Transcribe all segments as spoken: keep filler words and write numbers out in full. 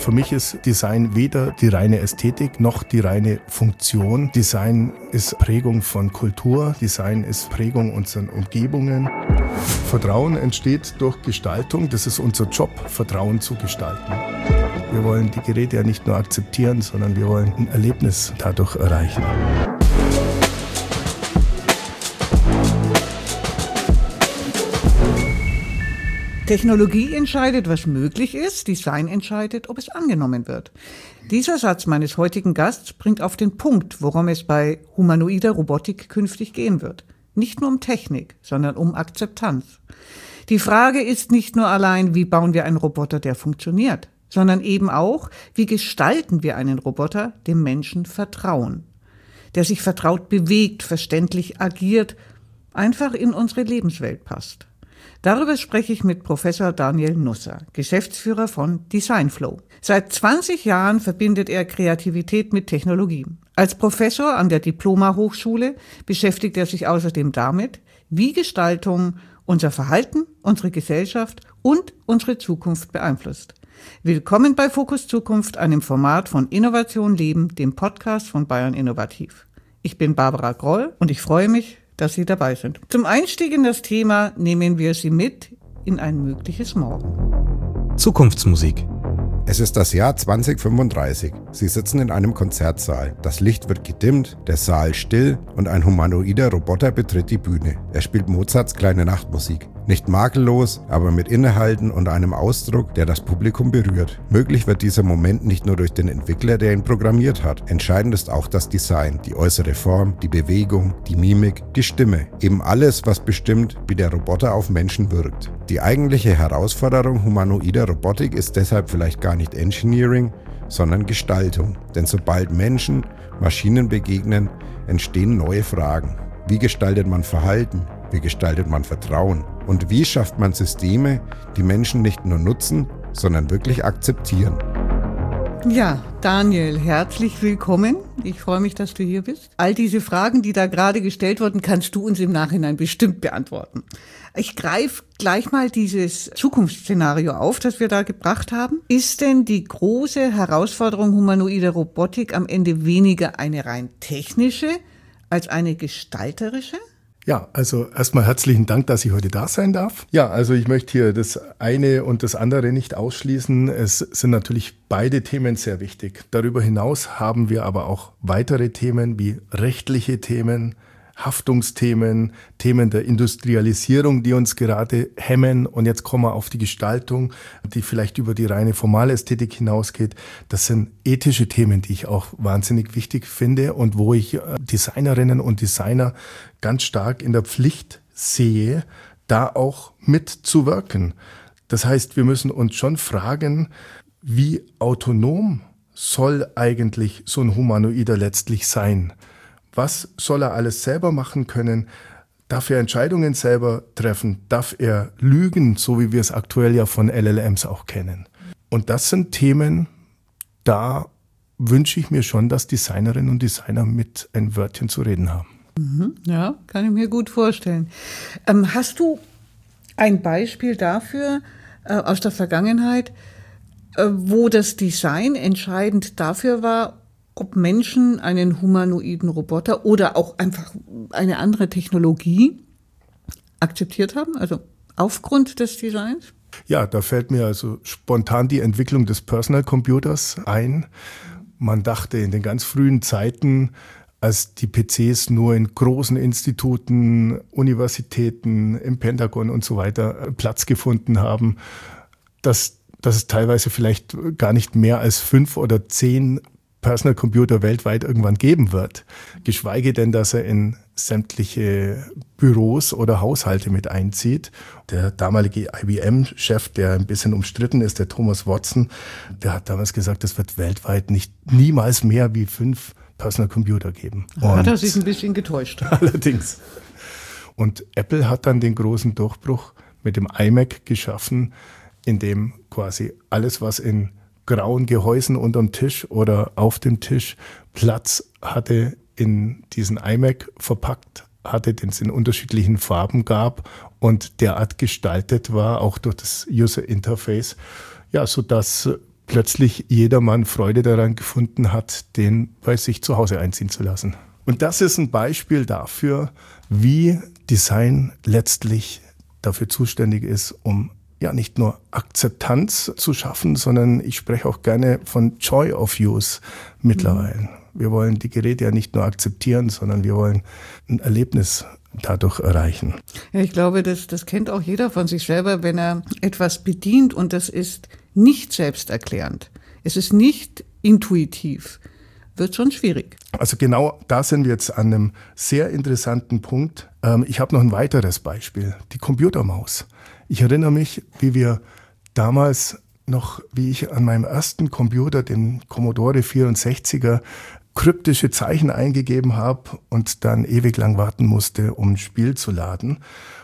Für mich ist Design weder die reine Ästhetik noch die reine Funktion. Design ist Prägung von Kultur, Design ist Prägung unserer Umgebungen. Vertrauen entsteht durch Gestaltung, das ist unser Job, Vertrauen zu gestalten. Wir wollen die Geräte ja nicht nur akzeptieren, sondern wir wollen ein Erlebnis dadurch erreichen. Technologie entscheidet, was möglich ist, Design entscheidet, ob es angenommen wird. Dieser Satz meines heutigen Gasts bringt auf den Punkt, worum es bei humanoider Robotik künftig gehen wird. Nicht nur um Technik, sondern um Akzeptanz. Die Frage ist nicht nur allein, wie bauen wir einen Roboter, der funktioniert, sondern eben auch, wie gestalten wir einen Roboter, dem Menschen vertrauen, der sich vertraut bewegt, verständlich agiert, einfach in unsere Lebenswelt passt. Darüber spreche ich mit Professor Daniel Nusser, Geschäftsführer von Designflow. Seit zwanzig Jahren verbindet er Kreativität mit Technologie. Als Professor an der Diploma-Hochschule beschäftigt er sich außerdem damit, wie Gestaltung unser Verhalten, unsere Gesellschaft und unsere Zukunft beeinflusst. Willkommen bei Fokus Zukunft, einem Format von Innovation Leben, dem Podcast von Bayern Innovativ. Ich bin Barbara Groll und ich freue mich, dass Sie dabei sind. Zum Einstieg in das Thema nehmen wir Sie mit in ein mögliches Morgen. Zukunftsmusik. Es ist das Jahr zwanzig fünfunddreißig. Sie sitzen in einem Konzertsaal. Das Licht wird gedimmt, der Saal still und ein humanoider Roboter betritt die Bühne. Er spielt Mozarts kleine Nachtmusik. Nicht makellos, aber mit Innehalten und einem Ausdruck, der das Publikum berührt. Möglich wird dieser Moment nicht nur durch den Entwickler, der ihn programmiert hat. Entscheidend ist auch das Design, die äußere Form, die Bewegung, die Mimik, die Stimme. Eben alles, was bestimmt, wie der Roboter auf Menschen wirkt. Die eigentliche Herausforderung humanoider Robotik ist deshalb vielleicht gar nicht Engineering, sondern Gestaltung. Denn sobald Menschen Maschinen begegnen, entstehen neue Fragen. Wie gestaltet man Verhalten? Wie gestaltet man Vertrauen? Und wie schafft man Systeme, die Menschen nicht nur nutzen, sondern wirklich akzeptieren? Ja, Daniel, herzlich willkommen. Ich freue mich, dass du hier bist. All diese Fragen, die da gerade gestellt wurden, kannst du uns im Nachhinein bestimmt beantworten. Ich greife gleich mal dieses Zukunftsszenario auf, das wir da gebracht haben. Ist denn die große Herausforderung humanoider Robotik am Ende weniger eine rein technische als eine gestalterische? Ja, also erstmal herzlichen Dank, dass ich heute da sein darf. Ja, also ich möchte hier das eine und das andere nicht ausschließen. Es sind natürlich beide Themen sehr wichtig. Darüber hinaus haben wir aber auch weitere Themen wie rechtliche Themen, Haftungsthemen, Themen der Industrialisierung, die uns gerade hemmen. Und jetzt kommen wir auf die Gestaltung, die vielleicht über die reine Formalästhetik hinausgeht. Das sind ethische Themen, die ich auch wahnsinnig wichtig finde und wo ich Designerinnen und Designer ganz stark in der Pflicht sehe, da auch mitzuwirken. Das heißt, wir müssen uns schon fragen, wie autonom soll eigentlich so ein Humanoider letztlich sein? Was soll er alles selber machen können? Darf er Entscheidungen selber treffen? Darf er lügen, so wie wir es aktuell ja von L L Ms auch kennen? Und das sind Themen, da wünsche ich mir schon, dass Designerinnen und Designer mit ein Wörtchen zu reden haben. Mhm, ja, kann ich mir gut vorstellen. Ähm, hast du ein Beispiel dafür äh, aus der Vergangenheit, äh, wo das Design entscheidend dafür war, ob Menschen einen humanoiden Roboter oder auch einfach eine andere Technologie akzeptiert haben, also aufgrund des Designs? Ja, da fällt mir also spontan die Entwicklung des Personal Computers ein. Man dachte in den ganz frühen Zeiten, als die P Cs nur in großen Instituten, Universitäten, im Pentagon und so weiter Platz gefunden haben, dass, dass es teilweise vielleicht gar nicht mehr als fünf oder zehn Personal Computer weltweit irgendwann geben wird. Geschweige denn, dass er in sämtliche Büros oder Haushalte mit einzieht. Der damalige I B M-Chef, der ein bisschen umstritten ist, der Thomas Watson, der hat damals gesagt, es wird weltweit nicht niemals mehr wie fünf Personal Computer geben. Da hat er sich ein bisschen getäuscht. Allerdings. Und Apple hat dann den großen Durchbruch mit dem iMac geschaffen, in dem quasi alles, was in grauen Gehäusen unterm Tisch oder auf dem Tisch Platz hatte, in diesen iMac verpackt hatte, den es in unterschiedlichen Farben gab und derart gestaltet war, auch durch das User Interface, ja, sodass plötzlich jedermann Freude daran gefunden hat, den bei sich zu Hause einziehen zu lassen. Und das ist ein Beispiel dafür, wie Design letztlich dafür zuständig ist, um ja nicht nur Akzeptanz zu schaffen, sondern ich spreche auch gerne von Joy of Use mittlerweile. Mhm. Wir wollen die Geräte ja nicht nur akzeptieren, sondern wir wollen ein Erlebnis dadurch erreichen. Ja, ich glaube, das, das kennt auch jeder von sich selber, wenn er etwas bedient und das ist nicht selbsterklärend. Es ist nicht intuitiv. Wird schon schwierig. Also genau da sind wir jetzt an einem sehr interessanten Punkt. Ähm, ich habe noch ein weiteres Beispiel, die Computermaus. Ich erinnere mich, wie wir damals noch, wie ich an meinem ersten Computer, den Commodore vierundsechziger, kryptische Zeichen eingegeben habe und dann ewig lang warten musste, um ein Spiel zu laden.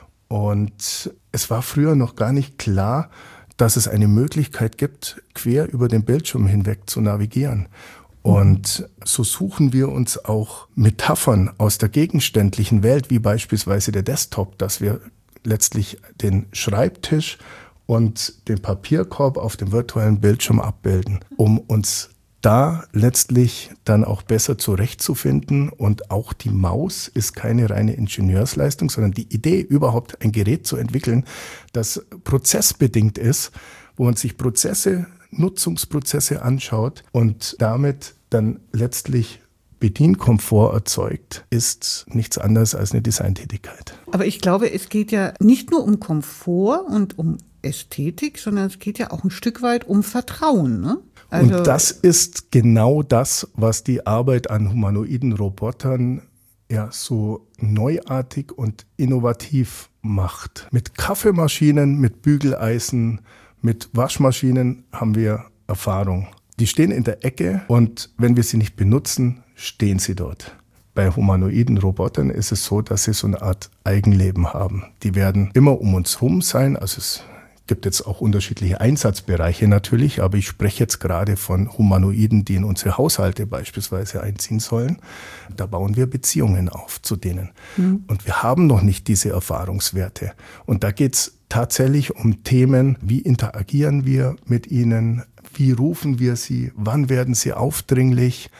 Und es war früher noch gar nicht klar, dass es eine Möglichkeit gibt, quer über den Bildschirm hinweg zu navigieren. Und so suchen wir uns auch Metaphern aus der gegenständlichen Welt, wie beispielsweise der Desktop, dass wir letztlich den Schreibtisch und den Papierkorb auf dem virtuellen Bildschirm abbilden, um uns da letztlich dann auch besser zurechtzufinden. Und auch die Maus ist keine reine Ingenieursleistung, sondern die Idee, überhaupt ein Gerät zu entwickeln, das prozessbedingt ist, wo man sich Prozesse, Nutzungsprozesse anschaut und damit dann letztlich Bedienkomfort erzeugt, ist nichts anderes als eine Designtätigkeit. Aber ich glaube, es geht ja nicht nur um Komfort und um Ästhetik, sondern es geht ja auch ein Stück weit um Vertrauen, ne? Also und das ist genau das, was die Arbeit an humanoiden Robotern ja so neuartig und innovativ macht. Mit Kaffeemaschinen, mit Bügeleisen, mit Waschmaschinen haben wir Erfahrung. Die stehen in der Ecke und wenn wir sie nicht benutzen, stehen sie dort. Bei humanoiden Robotern ist es so, dass sie so eine Art Eigenleben haben. Die werden immer um uns herum sein, also es gibt jetzt auch unterschiedliche Einsatzbereiche natürlich, aber ich spreche jetzt gerade von Humanoiden, die in unsere Haushalte beispielsweise einziehen sollen. Da bauen wir Beziehungen auf zu denen. Mhm. Und wir haben noch nicht diese Erfahrungswerte. Und da geht es tatsächlich um Themen, wie interagieren wir mit ihnen, wie rufen wir sie, wann werden sie aufdringlich,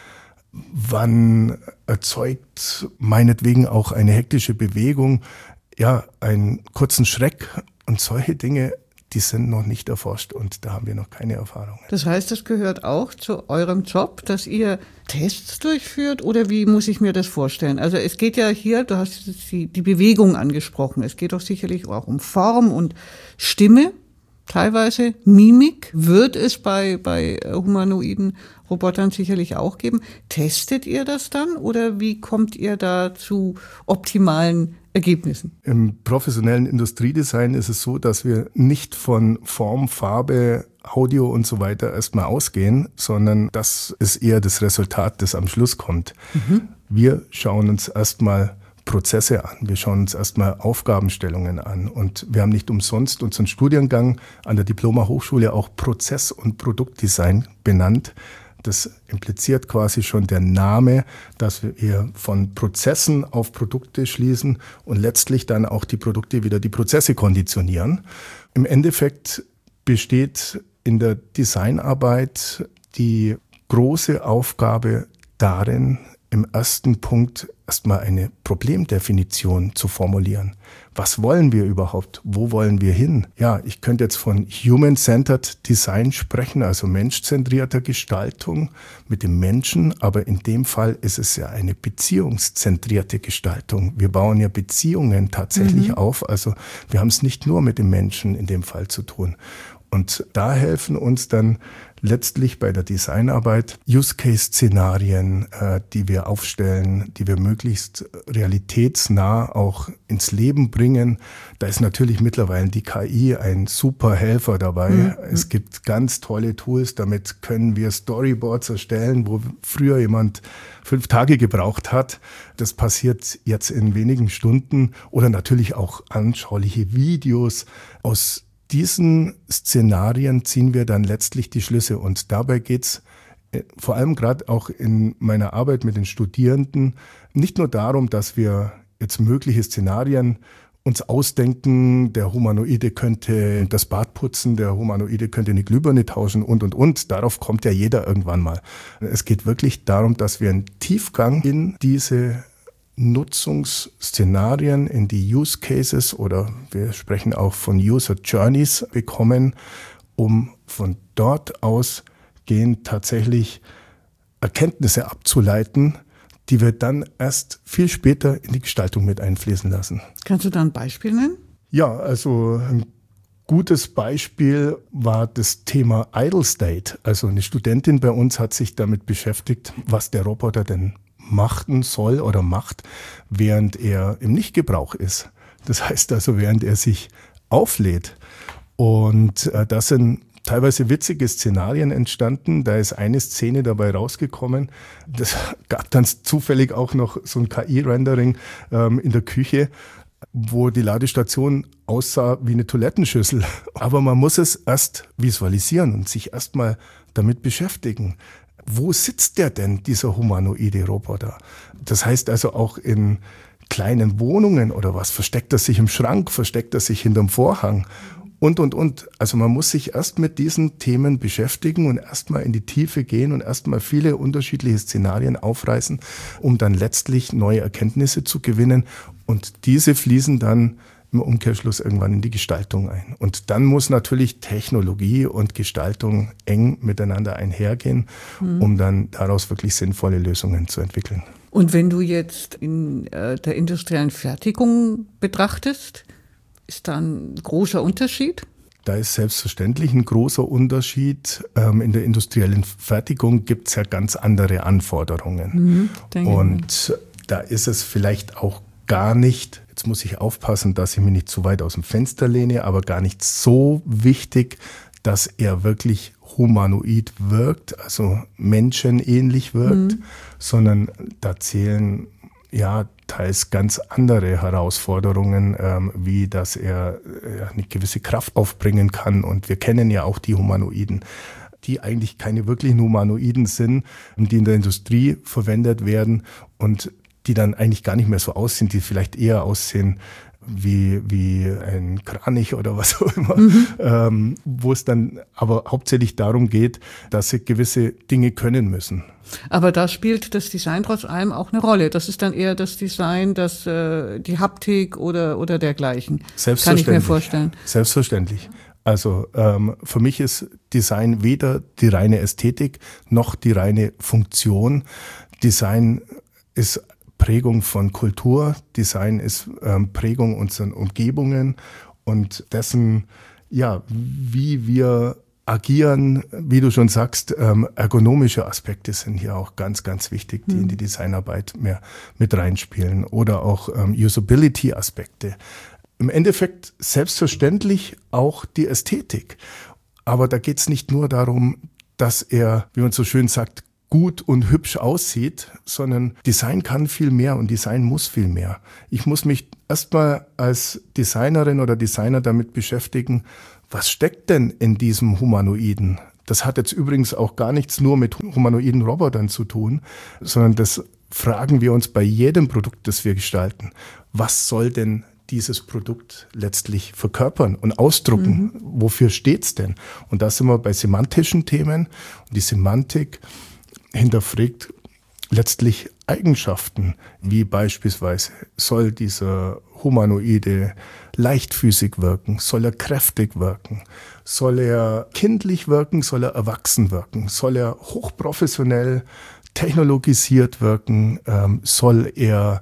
wann erzeugt meinetwegen auch eine hektische Bewegung, ja, einen kurzen Schreck und solche Dinge, die sind noch nicht erforscht und da haben wir noch keine Erfahrungen. Das heißt, das gehört auch zu eurem Job, dass ihr Tests durchführt oder wie muss ich mir das vorstellen? Also es geht ja hier, du hast die, die Bewegung angesprochen, es geht doch sicherlich auch um Form und Stimme, teilweise Mimik, wird es bei, bei humanoiden Robotern sicherlich auch geben. Testet ihr das dann oder wie kommt ihr da zu optimalen Ergebnissen? Im professionellen Industriedesign ist es so, dass wir nicht von Form, Farbe, Audio und so weiter erstmal ausgehen, sondern das ist eher das Resultat, das am Schluss kommt. Mhm. Wir schauen uns erstmal Prozesse an, wir schauen uns erstmal Aufgabenstellungen an und wir haben nicht umsonst unseren Studiengang an der Diploma Hochschule auch Prozess- und Produktdesign benannt. Das impliziert quasi schon der Name, dass wir von Prozessen auf Produkte schließen und letztlich dann auch die Produkte wieder die Prozesse konditionieren. Im Endeffekt besteht in der Designarbeit die große Aufgabe darin, im ersten Punkt erstmal eine Problemdefinition zu formulieren. Was wollen wir überhaupt? Wo wollen wir hin? Ja, ich könnte jetzt von Human-Centered Design sprechen, also menschzentrierter Gestaltung mit dem Menschen, aber in dem Fall ist es ja eine beziehungszentrierte Gestaltung. Wir bauen ja Beziehungen tatsächlich mhm. auf, also wir haben es nicht nur mit dem Menschen in dem Fall zu tun. Und da helfen uns dann letztlich bei der Designarbeit Use-Case-Szenarien, äh, die wir aufstellen, die wir möglichst realitätsnah auch ins Leben bringen. Da ist natürlich mittlerweile die K I ein super Helfer dabei. Mhm. Es gibt ganz tolle Tools, damit können wir Storyboards erstellen, wo früher jemand fünf Tage gebraucht hat. Das passiert jetzt in wenigen Stunden oder natürlich auch anschauliche Videos. Aus diesen Szenarien ziehen wir dann letztlich die Schlüsse und dabei geht's vor allem gerade auch in meiner Arbeit mit den Studierenden nicht nur darum, dass wir jetzt mögliche Szenarien uns ausdenken, der Humanoide könnte das Bad putzen, der Humanoide könnte eine Glühbirne tauschen und, und, und. Darauf kommt ja jeder irgendwann mal. Es geht wirklich darum, dass wir einen Tiefgang in diese Nutzungsszenarien, in die Use Cases oder wir sprechen auch von User Journeys bekommen, um von dort ausgehend tatsächlich Erkenntnisse abzuleiten, die wir dann erst viel später in die Gestaltung mit einfließen lassen. Kannst du da ein Beispiel nennen? Ja, also ein gutes Beispiel war das Thema Idle State. Also eine Studentin bei uns hat sich damit beschäftigt, was der Roboter denn machen soll oder macht, während er im Nichtgebrauch ist. Das heißt also, während er sich auflädt. Und äh, das sind teilweise witzige Szenarien entstanden. Da ist eine Szene dabei rausgekommen. Das gab dann zufällig auch noch so ein K I-Rendering ähm, in der Küche, wo die Ladestation aussah wie eine Toilettenschüssel. Aber man muss es erst visualisieren und sich erst mal damit beschäftigen. Wo sitzt der denn, dieser humanoide Roboter? Das heißt also auch in kleinen Wohnungen oder was? Versteckt er sich im Schrank? Versteckt er sich hinterm Vorhang? Und, und, und. Also man muss sich erst mit diesen Themen beschäftigen und erstmal in die Tiefe gehen und erstmal viele unterschiedliche Szenarien aufreißen, um dann letztlich neue Erkenntnisse zu gewinnen. Und diese fließen dann im Umkehrschluss irgendwann in die Gestaltung ein. Und dann muss natürlich Technologie und Gestaltung eng miteinander einhergehen, mhm. um dann daraus wirklich sinnvolle Lösungen zu entwickeln. Und wenn du jetzt in äh, der industriellen Fertigung betrachtest, ist da ein großer Unterschied? Da ist selbstverständlich ein großer Unterschied. Ähm, in der industriellen Fertigung gibt es ja ganz andere Anforderungen. Mhm, und da ist es vielleicht auch gar nicht, jetzt muss ich aufpassen, dass ich mich nicht zu weit aus dem Fenster lehne, aber gar nicht so wichtig, dass er wirklich humanoid wirkt, also menschenähnlich wirkt, mhm. sondern da zählen ja teils ganz andere Herausforderungen, ähm, wie dass er äh, eine gewisse Kraft aufbringen kann. Und wir kennen ja auch die Humanoiden, die eigentlich keine wirklichen Humanoiden sind, die in der Industrie verwendet werden und die dann eigentlich gar nicht mehr so aussehen, die vielleicht eher aussehen wie, wie ein Kranich oder was auch immer, mhm. ähm, wo es dann aber hauptsächlich darum geht, dass sie gewisse Dinge können müssen. Aber da spielt das Design trotz allem auch eine Rolle. Das ist dann eher das Design, das äh, die Haptik oder oder dergleichen. Selbstverständlich. Kann ich mir vorstellen. Selbstverständlich. Also ähm, für mich ist Design weder die reine Ästhetik noch die reine Funktion. Design ist Prägung von Kultur, Design ist ähm, Prägung unserer Umgebungen und dessen, ja, wie wir agieren, wie du schon sagst, ähm, ergonomische Aspekte sind hier auch ganz, ganz wichtig, die mhm. in die Designarbeit mehr mit reinspielen oder auch ähm, Usability-Aspekte. Im Endeffekt selbstverständlich auch die Ästhetik, aber da geht es nicht nur darum, dass er, wie man so schön sagt, gut und hübsch aussieht, sondern Design kann viel mehr und Design muss viel mehr. Ich muss mich erstmal als Designerin oder Designer damit beschäftigen, was steckt denn in diesem Humanoiden? Das hat jetzt übrigens auch gar nichts nur mit humanoiden Robotern zu tun, sondern das fragen wir uns bei jedem Produkt, das wir gestalten. Was soll denn dieses Produkt letztlich verkörpern und ausdrucken? Mhm. Wofür steht's denn? Und da sind wir bei semantischen Themen. Und die Semantik hinterfragt letztlich Eigenschaften, wie beispielsweise soll dieser Humanoide leichtfüßig wirken, soll er kräftig wirken, soll er kindlich wirken, soll er erwachsen wirken, soll er hochprofessionell technologisiert wirken, ähm, soll er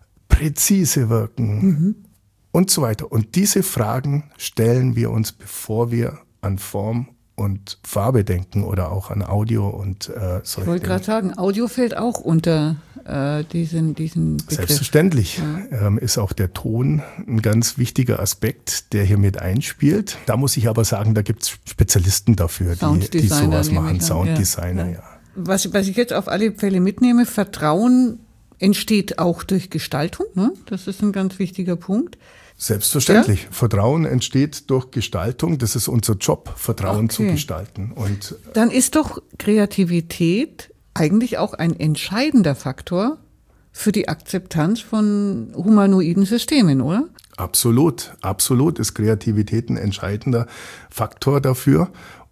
präzise wirken mhm. und so weiter. Und diese Fragen stellen wir uns, bevor wir an Form und Farbe denken oder auch an Audio und äh, solche Ich wollte gerade sagen, Audio fällt auch unter äh, diesen, diesen Begriff. Selbstverständlich ja. ähm, ist auch der Ton ein ganz wichtiger Aspekt, der hier mit einspielt. Da muss ich aber sagen, da gibt es Spezialisten dafür, die, die sowas machen, Sounddesigner, ja. ja. Was, was ich jetzt auf alle Fälle mitnehme, Vertrauen entsteht auch durch Gestaltung, ne? Das ist ein ganz wichtiger Punkt. Selbstverständlich. Ja? Vertrauen entsteht durch Gestaltung. Das ist unser Job, Vertrauen okay. zu gestalten. Und dann ist doch Kreativität eigentlich auch ein entscheidender Faktor für die Akzeptanz von humanoiden Systemen, oder? Absolut, absolut ist Kreativität ein entscheidender Faktor dafür.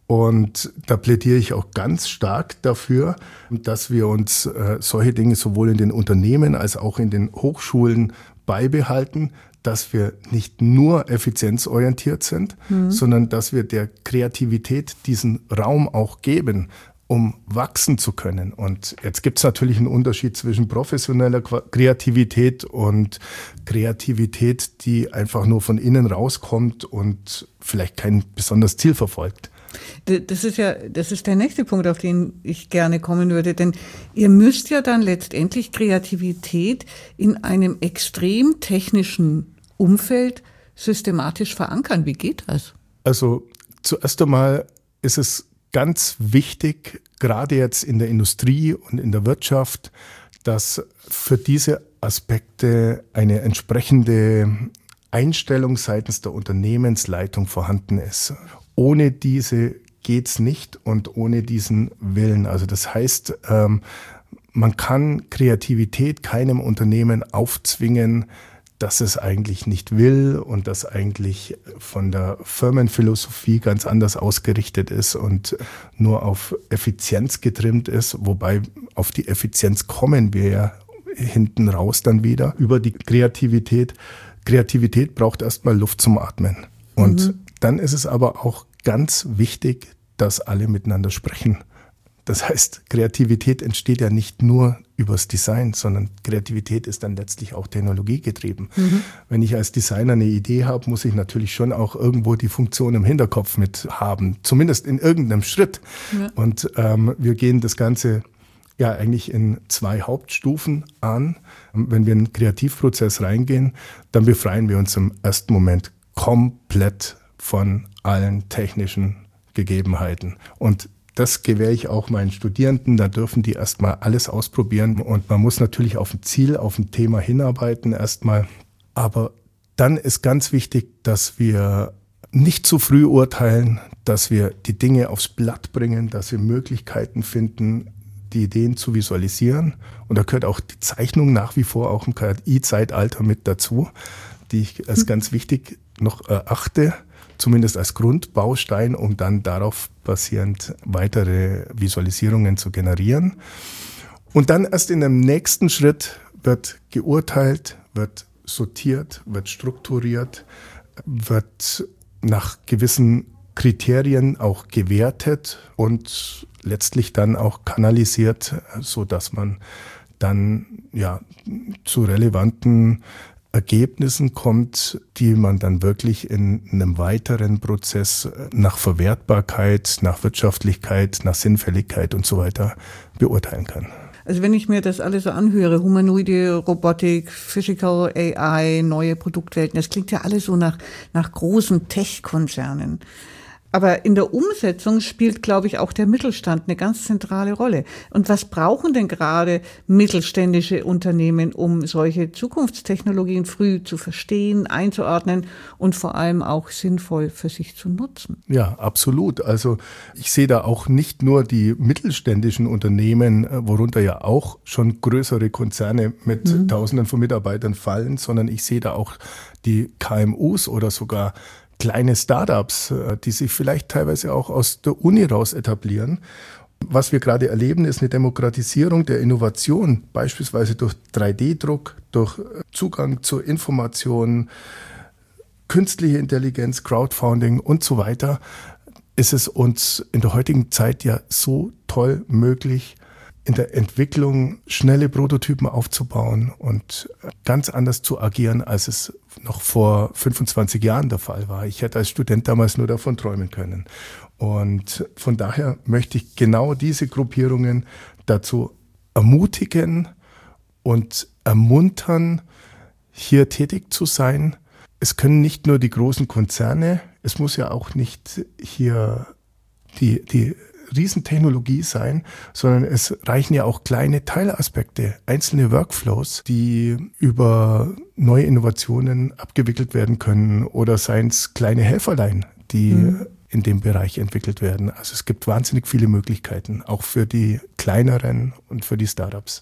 Und da plädiere ich auch ganz stark dafür, dass wir uns äh, solche Dinge sowohl in den Unternehmen als auch in den Hochschulen beibehalten, dass wir nicht nur effizienzorientiert sind, mhm. sondern dass wir der Kreativität diesen Raum auch geben, um wachsen zu können. Und jetzt gibt es natürlich einen Unterschied zwischen professioneller Kreativität und Kreativität, die einfach nur von innen rauskommt und vielleicht kein besonderes Ziel verfolgt. Das ist ja, das ist der nächste Punkt, auf den ich gerne kommen würde, denn ihr müsst ja dann letztendlich Kreativität in einem extrem technischen Umfeld systematisch verankern. Wie geht das? Also zuerst einmal ist es ganz wichtig, gerade jetzt in der Industrie und in der Wirtschaft, dass für diese Aspekte eine entsprechende Einstellung seitens der Unternehmensleitung vorhanden ist. Ohne diese geht's nicht und ohne diesen Willen. Also das heißt, ähm, man kann Kreativität keinem Unternehmen aufzwingen, dass es eigentlich nicht will und das eigentlich von der Firmenphilosophie ganz anders ausgerichtet ist und nur auf Effizienz getrimmt ist. Wobei auf die Effizienz kommen wir ja hinten raus dann wieder über die Kreativität. Kreativität braucht erstmal Luft zum Atmen. Und mhm. dann ist es aber auch ganz wichtig, dass alle miteinander sprechen. Das heißt, Kreativität entsteht ja nicht nur übers Design, sondern Kreativität ist dann letztlich auch technologiegetrieben. Mhm. Wenn ich als Designer eine Idee habe, muss ich natürlich schon auch irgendwo die Funktion im Hinterkopf mit haben, zumindest in irgendeinem Schritt. Ja. Und ähm, wir gehen das Ganze ja eigentlich in zwei Hauptstufen an. Wenn wir in einen Kreativprozess reingehen, dann befreien wir uns im ersten Moment komplett von allen technischen Gegebenheiten. Und das gewähre ich auch meinen Studierenden. Da dürfen die erstmal alles ausprobieren. Und man muss natürlich auf ein Ziel, auf ein Thema hinarbeiten erstmal. Aber dann ist ganz wichtig, dass wir nicht zu früh urteilen, dass wir die Dinge aufs Blatt bringen, dass wir Möglichkeiten finden, die Ideen zu visualisieren. Und da gehört auch die Zeichnung nach wie vor auch im K I-Zeitalter mit dazu, die ich als ganz wichtig noch erachte, zumindest als Grundbaustein, um dann darauf basierend weitere Visualisierungen zu generieren. Und dann erst in dem nächsten Schritt wird geurteilt, wird sortiert, wird strukturiert, wird nach gewissen Kriterien auch gewertet und letztlich dann auch kanalisiert, so dass man dann ja zu relevanten Ergebnissen kommt, die man dann wirklich in einem weiteren Prozess nach Verwertbarkeit, nach Wirtschaftlichkeit, nach Sinnfälligkeit und so weiter beurteilen kann. Also wenn ich mir das alles so anhöre, humanoide Robotik, Physical A I, neue Produktwelten, das klingt ja alles so nach, nach großen Tech-Konzernen. Aber in der Umsetzung spielt, glaube ich, auch der Mittelstand eine ganz zentrale Rolle. Und was brauchen denn gerade mittelständische Unternehmen, um solche Zukunftstechnologien früh zu verstehen, einzuordnen und vor allem auch sinnvoll für sich zu nutzen? Ja, absolut. Also ich sehe da auch nicht nur die mittelständischen Unternehmen, worunter ja auch schon größere Konzerne mit mhm. Tausenden von Mitarbeitern fallen, sondern ich sehe da auch die K M Us oder sogar kleine Startups, die sich vielleicht teilweise auch aus der Uni raus etablieren. Was wir gerade erleben, ist eine Demokratisierung der Innovation, beispielsweise durch drei D Druck, durch Zugang zur Information, künstliche Intelligenz, Crowdfunding und so weiter. Ist es uns in der heutigen Zeit ja so toll möglich, in der Entwicklung schnelle Prototypen aufzubauen und ganz anders zu agieren, als es noch vor fünfundzwanzig Jahren der Fall war. Ich hätte als Student damals nur davon träumen können. Und von daher möchte ich genau diese Gruppierungen dazu ermutigen und ermuntern, hier tätig zu sein. Es können nicht nur die großen Konzerne, es muss ja auch nicht hier die, die Riesentechnologie sein, sondern es reichen ja auch kleine Teilaspekte, einzelne Workflows, die über neue Innovationen abgewickelt werden können oder seien es kleine Helferlein, die mhm. in dem Bereich entwickelt werden. Also es gibt wahnsinnig viele Möglichkeiten, auch für die kleineren und für die Startups. Du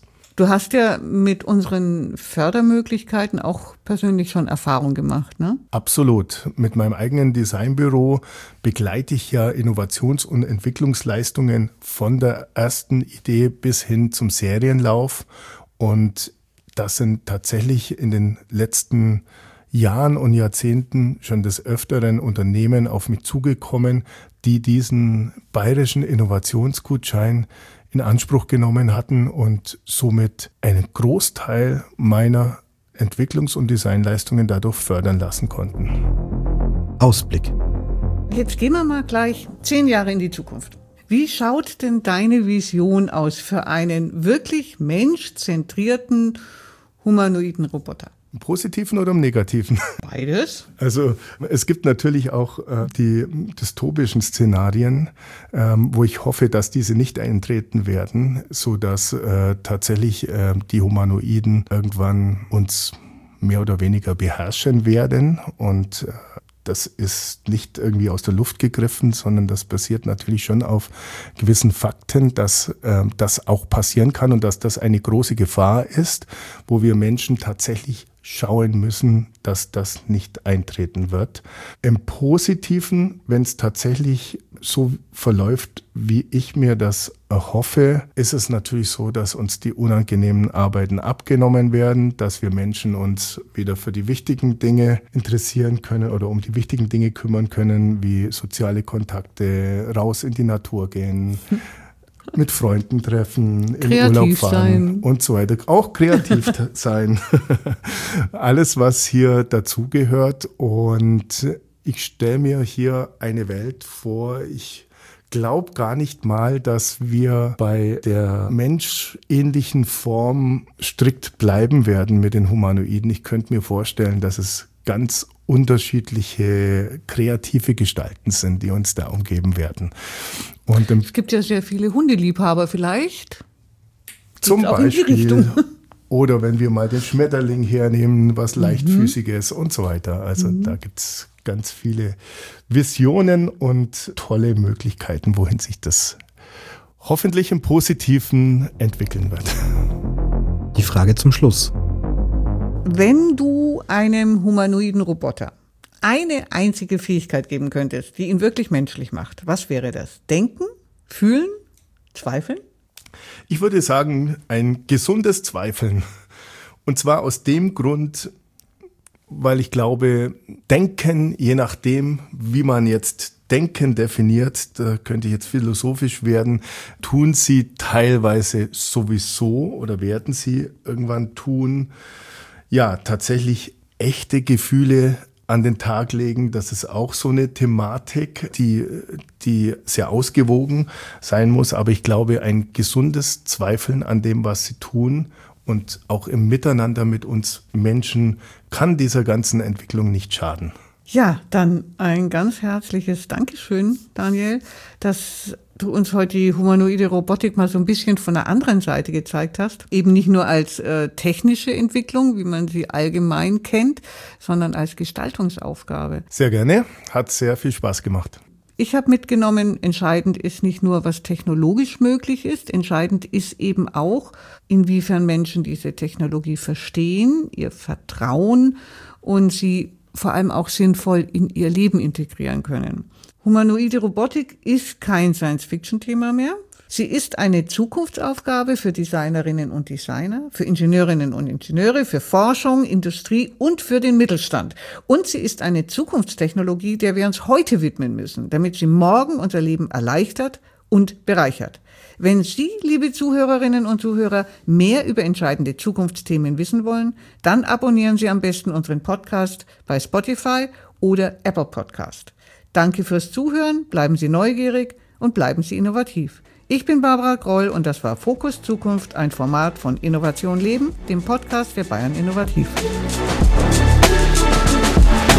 Du hast ja mit unseren Fördermöglichkeiten auch persönlich schon Erfahrung gemacht, ne? Absolut. Mit meinem eigenen Designbüro begleite ich ja Innovations- und Entwicklungsleistungen von der ersten Idee bis hin zum Serienlauf. Und das sind tatsächlich in den letzten Jahren und Jahrzehnten schon des Öfteren Unternehmen auf mich zugekommen, die diesen bayerischen Innovationsgutschein in Anspruch genommen hatten und somit einen Großteil meiner Entwicklungs- und Designleistungen dadurch fördern lassen konnten. Ausblick. Jetzt gehen wir mal gleich zehn Jahre in die Zukunft. Wie schaut denn deine Vision aus für einen wirklich menschzentrierten humanoiden Roboter? Im Positiven oder im Negativen? Beides. Also es gibt natürlich auch äh, die dystopischen Szenarien, ähm, wo ich hoffe, dass diese nicht eintreten werden, sodass äh, tatsächlich äh, die Humanoiden irgendwann uns mehr oder weniger beherrschen werden. Und äh, das ist nicht irgendwie aus der Luft gegriffen, sondern das basiert natürlich schon auf gewissen Fakten, dass äh, das auch passieren kann und dass das eine große Gefahr ist, wo wir Menschen tatsächlich schauen müssen, dass das nicht eintreten wird. Im Positiven, wenn es tatsächlich so verläuft, wie ich mir das erhoffe, ist es natürlich so, dass uns die unangenehmen Arbeiten abgenommen werden, dass wir Menschen uns wieder für die wichtigen Dinge interessieren können oder um die wichtigen Dinge kümmern können, wie soziale Kontakte, raus in die Natur gehen, mit Freunden treffen, im Urlaub fahren sein. Und so weiter. Auch kreativ sein. Alles, was hier dazugehört. Und ich stelle mir hier eine Welt vor, ich glaube gar nicht mal, dass wir bei der menschähnlichen Form strikt bleiben werden mit den Humanoiden. Ich könnte mir vorstellen, dass es ganz unterschiedliche kreative Gestalten sind, die uns da umgeben werden. Und es gibt ja sehr viele Hundeliebhaber vielleicht. Zum Beispiel. Oder wenn wir mal den Schmetterling hernehmen, was leichtfüßiges mhm. und so weiter. Also mhm. da gibt es ganz viele Visionen und tolle Möglichkeiten, wohin sich das hoffentlich im Positiven entwickeln wird. Die Frage zum Schluss. Wenn du einem humanoiden Roboter eine einzige Fähigkeit geben könntest, die ihn wirklich menschlich macht, was wäre das? Denken, fühlen, zweifeln? Ich würde sagen, ein gesundes Zweifeln. Und zwar aus dem Grund, weil ich glaube, Denken, je nachdem, wie man jetzt Denken definiert, da könnte ich jetzt philosophisch werden, tun sie teilweise sowieso oder werden sie irgendwann tun, ja, tatsächlich echte Gefühle an den Tag legen. Das ist auch so eine Thematik, die, die sehr ausgewogen sein muss. Aber ich glaube, ein gesundes Zweifeln an dem, was sie tun und auch im Miteinander mit uns Menschen kann dieser ganzen Entwicklung nicht schaden. Ja, dann ein ganz herzliches Dankeschön, Daniel, dass du uns heute die humanoide Robotik mal so ein bisschen von der anderen Seite gezeigt hast. Eben nicht nur als äh, technische Entwicklung, wie man sie allgemein kennt, sondern als Gestaltungsaufgabe. Sehr gerne, hat sehr viel Spaß gemacht. Ich habe mitgenommen, entscheidend ist nicht nur, was technologisch möglich ist, entscheidend ist eben auch, inwiefern Menschen diese Technologie verstehen, ihr vertrauen und sie vor allem auch sinnvoll in ihr Leben integrieren können. Humanoide Robotik ist kein Science-Fiction-Thema mehr. Sie ist eine Zukunftsaufgabe für Designerinnen und Designer, für Ingenieurinnen und Ingenieure, für Forschung, Industrie und für den Mittelstand. Und sie ist eine Zukunftstechnologie, der wir uns heute widmen müssen, damit sie morgen unser Leben erleichtert und bereichert. Wenn Sie, liebe Zuhörerinnen und Zuhörer, mehr über entscheidende Zukunftsthemen wissen wollen, dann abonnieren Sie am besten unseren Podcast bei Spotify oder Apple Podcast. Danke fürs Zuhören, bleiben Sie neugierig und bleiben Sie innovativ. Ich bin Barbara Groll und das war Fokus Zukunft, ein Format von Innovation Leben, dem Podcast der Bayern Innovativ.